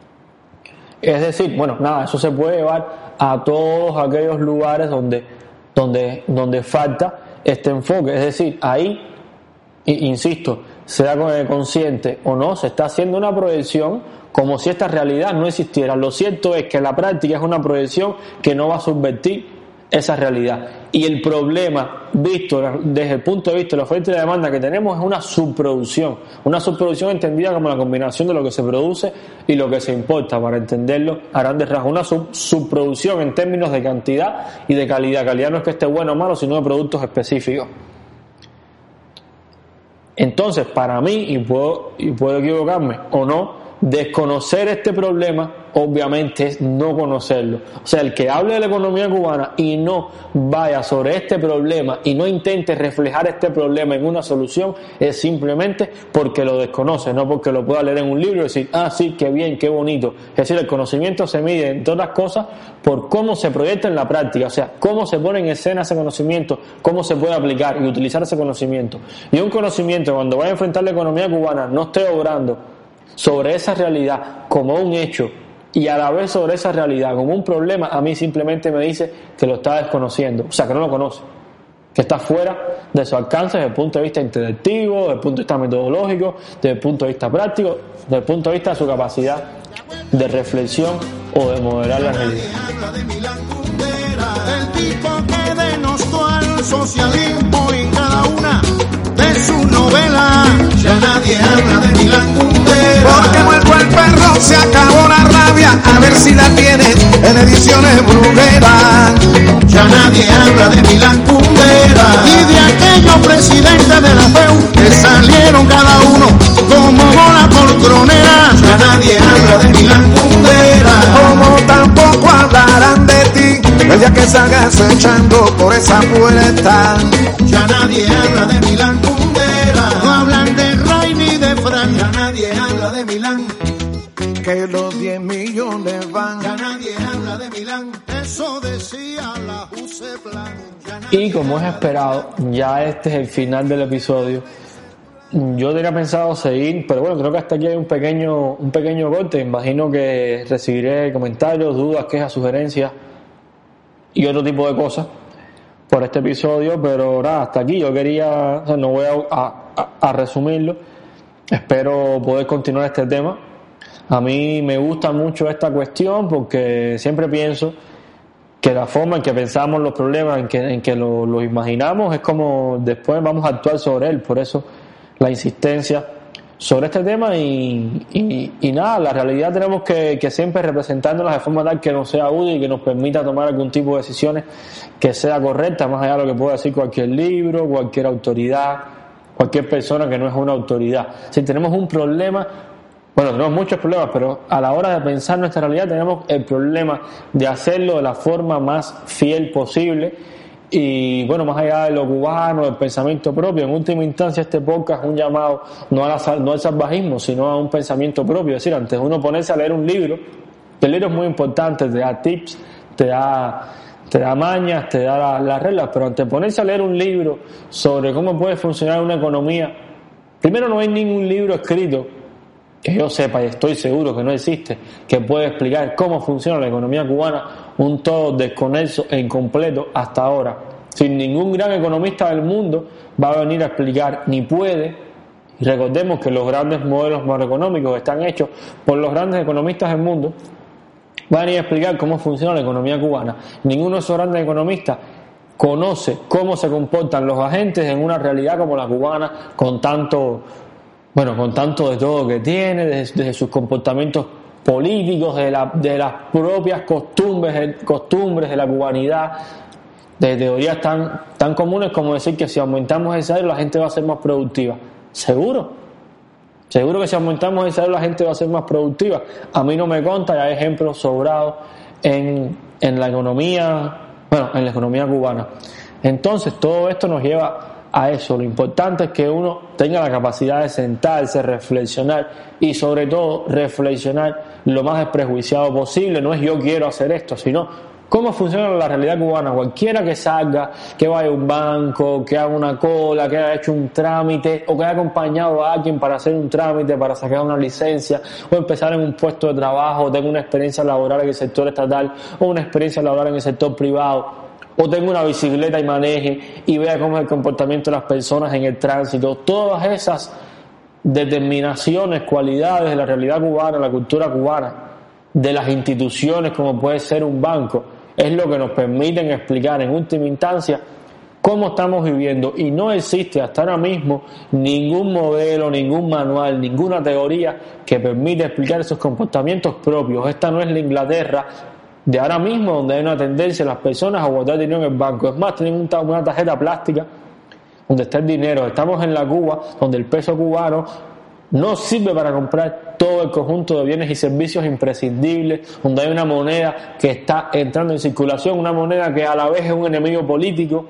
Es decir, bueno, nada, eso se puede llevar a todos aquellos lugares donde, donde, donde falta este enfoque. Es decir, ahí, insisto, sea consciente o no, se está haciendo una proyección como si esta realidad no existiera. Lo cierto es que en la práctica es una proyección que no va a subvertir esa realidad, y el problema visto desde el punto de vista de la oferta y la demanda que tenemos es una subproducción, una subproducción entendida como la combinación de lo que se produce y lo que se importa, para entenderlo a grandes rasgos, una sub, subproducción en términos de cantidad y de calidad. Calidad no es que esté bueno o malo, sino de productos específicos. Entonces, para mí, y puedo, y puedo equivocarme o no, desconocer este problema obviamente es no conocerlo. O sea, el que hable de la economía cubana y no vaya sobre este problema y no intente reflejar este problema en una solución es simplemente porque lo desconoce, no porque lo pueda leer en un libro y decir, ah, sí, qué bien, qué bonito. Es decir, el conocimiento se mide, entre otras cosas, por cómo se proyecta en la práctica, o sea, cómo se pone en escena ese conocimiento, cómo se puede aplicar y utilizar ese conocimiento. Y un conocimiento, cuando vaya a enfrentar la economía cubana, no esté obrando sobre esa realidad como un hecho y a la vez sobre esa realidad como un problema, a mí simplemente me dice que lo está desconociendo, o sea, que no lo conoce, que está fuera de su alcance desde el punto de vista intelectivo, desde el punto de vista metodológico, desde el punto de vista práctico, desde el punto de vista de su capacidad de reflexión o de moderar la realidad. El tipo que denostó al al socialismo y cada una de sus novelas. Ya nadie habla de Milán Kundera, porque muerto el perro se acabó la rabia, a ver si la tienes en ediciones brugueras. Ya nadie habla de Milán Kundera y de aquellos presidentes de la F E U que salieron cada uno como bola poltronera. Ya nadie habla de Milán Kundera, como tampoco hablarán de ti el día que salgas echando por esa puerta. Ya nadie habla de Milán Kundera, no hablan de Ray ni de Fran. Ya nadie habla de Milán, que los diez millones van. Ya nadie habla de Milán, eso decía la Juseplan. Y como es esperado, ya este es el final del episodio. Yo tenía pensado seguir, pero bueno, creo que hasta aquí hay un pequeño, un pequeño corte. Imagino que recibiré comentarios, dudas, quejas, sugerencias y otro tipo de cosas por este episodio, pero nada, hasta aquí. Yo quería, o sea, no voy a, a, a resumirlo. Espero poder continuar este tema. A mí me gusta mucho esta cuestión porque siempre pienso que la forma en que pensamos los problemas, en que, en que los lo imaginamos, es como después vamos a actuar sobre él. Por eso la insistencia sobre este tema y, y, y nada, la realidad tenemos que, que siempre representándola de forma tal que nos sea útil y que nos permita tomar algún tipo de decisiones que sea correcta, más allá de lo que pueda decir cualquier libro, cualquier autoridad, cualquier persona que no es una autoridad. Si tenemos un problema, bueno, tenemos muchos problemas, pero a la hora de pensar nuestra realidad tenemos el problema de hacerlo de la forma más fiel posible. Y bueno, más allá de lo cubano, del pensamiento propio, en última instancia este podcast es un llamado no, a la, no al salvajismo, sino a un pensamiento propio. Es decir, antes de uno ponerse a leer un libro, el libro es muy importante, te da tips, te da, te da mañas, te da las la reglas, pero antes de ponerse a leer un libro sobre cómo puede funcionar una economía, primero no hay ningún libro escrito que yo sepa, y estoy seguro que no existe, que puede explicar cómo funciona la economía cubana, un todo desconexo e incompleto hasta ahora. Sin ningún gran economista del mundo va a venir a explicar, ni puede. Y recordemos que los grandes modelos macroeconómicos están hechos por los grandes economistas del mundo, van a venir a explicar cómo funciona la economía cubana. Ninguno de esos grandes economistas conoce cómo se comportan los agentes en una realidad como la cubana, con tanto... Bueno, con tanto de todo que tiene, desde, desde sus comportamientos políticos, de, la, de las propias costumbres, costumbres de la cubanidad, de teorías tan, tan comunes como decir que si aumentamos el salario la gente va a ser más productiva. ¿Seguro? Seguro que si aumentamos el salario la gente va a ser más productiva. A mí no me consta, y hay ejemplos sobrados en, en la economía, bueno, en la economía cubana. Entonces todo esto nos lleva a eso. Lo importante es que uno tenga la capacidad de sentarse, reflexionar y sobre todo reflexionar lo más desprejuiciado posible. No es yo quiero hacer esto, sino cómo funciona la realidad cubana. Cualquiera que salga, que vaya a un banco, que haga una cola, que haya hecho un trámite o que haya acompañado a alguien para hacer un trámite, para sacar una licencia o empezar en un puesto de trabajo, o tenga una experiencia laboral en el sector estatal o una experiencia laboral en el sector privado, o tenga una bicicleta y maneje y vea cómo es el comportamiento de las personas en el tránsito. Todas esas determinaciones, cualidades de la realidad cubana, la cultura cubana, de las instituciones como puede ser un banco, es lo que nos permiten explicar en última instancia cómo estamos viviendo. Y no existe hasta ahora mismo ningún modelo, ningún manual, ninguna teoría que permita explicar esos comportamientos propios. Esta no es la Inglaterra de ahora mismo, donde hay una tendencia a las personas a guardar dinero en el banco. Es más, tienen una tarjeta plástica donde está el dinero. Estamos en la Cuba, donde el peso cubano no sirve para comprar todo el conjunto de bienes y servicios imprescindibles, donde hay una moneda que está entrando en circulación, una moneda que a la vez es un enemigo político.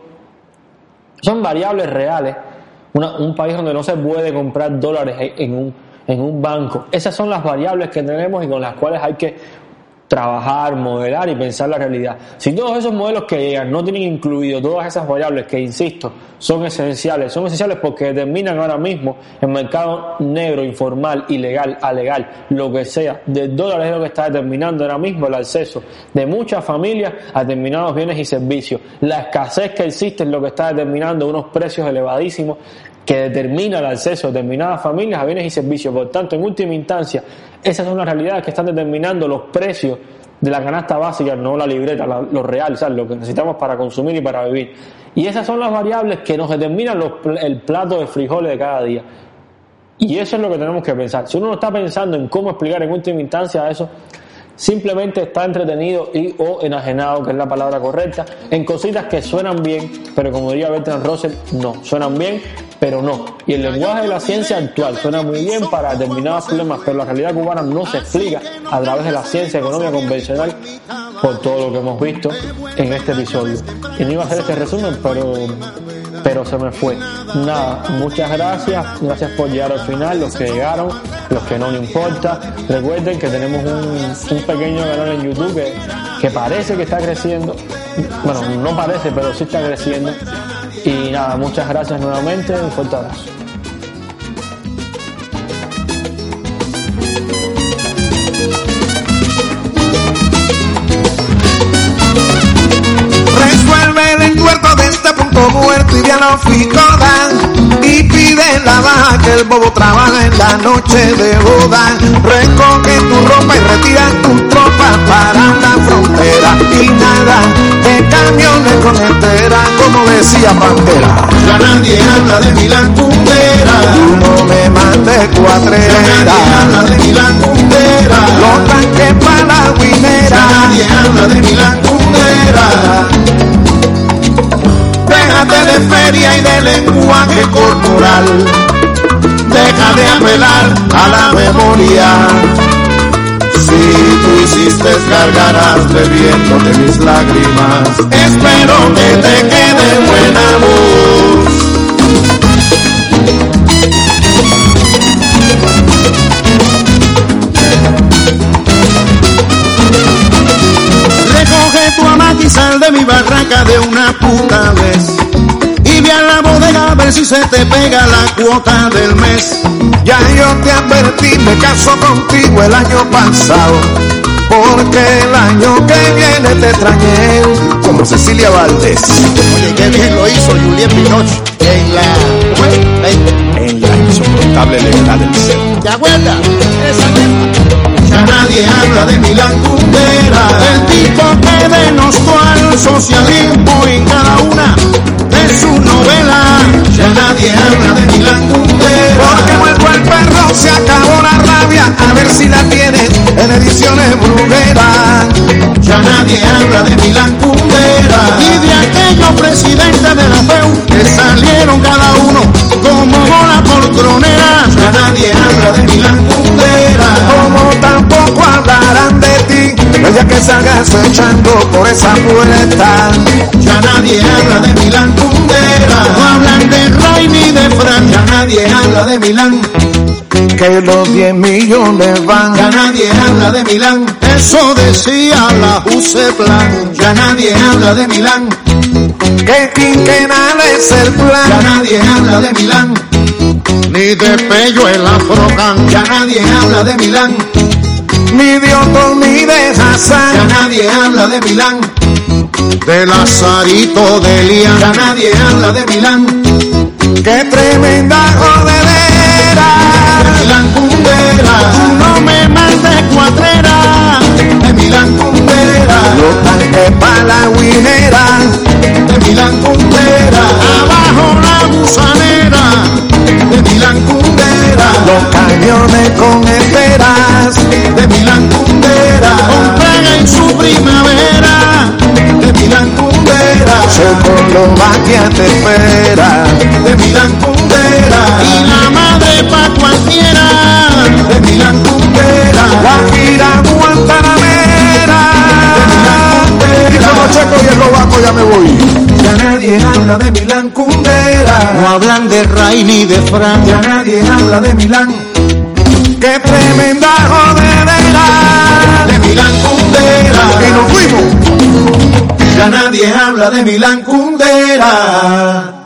Son variables reales. Una, un país donde no se puede comprar dólares en un, en un banco. Esas son las variables que tenemos y con las cuales hay que trabajar, modelar y pensar la realidad. Si todos esos modelos que llegan no tienen incluido todas esas variables que, insisto, son esenciales, son esenciales porque determinan ahora mismo el mercado negro, informal, ilegal, alegal, lo que sea, del dólar es lo que está determinando ahora mismo el acceso de muchas familias a determinados bienes y servicios. La escasez que existe es lo que está determinando unos precios elevadísimos que determina el acceso de determinadas familias a bienes y servicios. Por tanto, en última instancia, esas son las realidades que están determinando los precios de la canasta básica, no la libreta, la, lo real, ¿sabes? Lo que necesitamos para consumir y para vivir. Y esas son las variables que nos determinan los, el plato de frijoles de cada día. Y eso es lo que tenemos que pensar. Si uno no está pensando en cómo explicar en última instancia eso, simplemente está entretenido y o enajenado, que es la palabra correcta, en cositas que suenan bien, pero como diría Bertrand Russell, no, suenan bien, pero no. Y el lenguaje de la ciencia actual suena muy bien para determinados problemas, pero la realidad cubana no se explica a través de la ciencia económica convencional, por todo lo que hemos visto en este episodio. Y no iba a hacer este resumen, pero pero se me fue. Nada, muchas gracias, gracias por llegar al final, los que llegaron, los que no, no importa. Recuerden que tenemos un, un pequeño canal en YouTube que, que parece que está creciendo, bueno, no parece, pero sí está creciendo. Y nada, muchas gracias nuevamente, un fuerte abrazo. Resuelve el entuerto de este punto muerto y dialoficoda, y pide la baja que el bobo trabaja en la noche de boda. Recoge tu ropa y retira tu tropa para la frontera, y nada de camiones con entera, como decía Pantera. Ya nadie habla de Milán Kundera, tú no me mandes cuatrera. Ya nadie habla de Milán Kundera, los tanques para la guinera. Ya nadie habla de Milán Kundera. Déjate de feria y de lenguaje corporal, deja de apelar a la memoria. Si tú hiciste gargaras bebiéndote mis lágrimas, espero que te quede buena voz. Recoge tu hamaca y sal de mi barraca de una puta vez, y ve a la bodega a ver si se te pega la cuota del mes. Ya yo te advertí, me caso contigo el año pasado, porque el año que viene te extrañé como Cecilia Valdés. Oye, qué bien lo hizo Juliette Binoche en la en la insoportable levedad del ser. ¿Te acuerdas? Esa misma. Ya nadie habla de Milán Kundera, el tipo que denostó al socialismo en cada una de sus novelas. Ya nadie habla de Milán Kundera, porque muerto el perro se acabó la rabia, a ver si la tienes en ediciones brugueras. Ya nadie habla de Milán Kundera, y de aquellos presidentes de la P E U que salieron cada uno como bola por tronera. Ya nadie habla de Milán Kundera, como tampoco hablarán de ti el día que salgas echando por esa puerta. Ya nadie habla de Milán Kundera, no hablan de Ray ni de Fran. Ya nadie habla de Milán, que los diez millones van. Ya nadie habla de Milán, eso decía la Juseplan. Ya nadie habla de Milán, que quinquenal es el plan. Ya nadie habla de Milán, ni de Pello el Afrocan. Ya nadie habla de Milán, ni de Otto ni de Hassan. Ya nadie habla de Milán, de Lazarito de Lía. Ya nadie habla de Milán, qué tremenda jodedera. De Milán Kundera, tú no me mandes cuatrera. De Milán Kundera, los tanques pa' la guinera. De Milán Kundera, abajo la gusanera. De Milán Kundera, los cañones con esperas. De Milán Kundera, con pega en su primavera. De Milán Kundera, Checoslovaquia te espera. De Milán Kundera, y la madre pa' cualquiera. De Milán Kundera, la gira guantanamera. De Milán Kundera, y como checo y eslovaco ya me voy. Ya nadie habla de Milán Kundera, no hablan de Ray ni de Fran. Ya nadie habla de Milán, qué tremenda jodedera. De Milán Kundera, y nos fuimos. Ya nadie habla de Milán Kundera.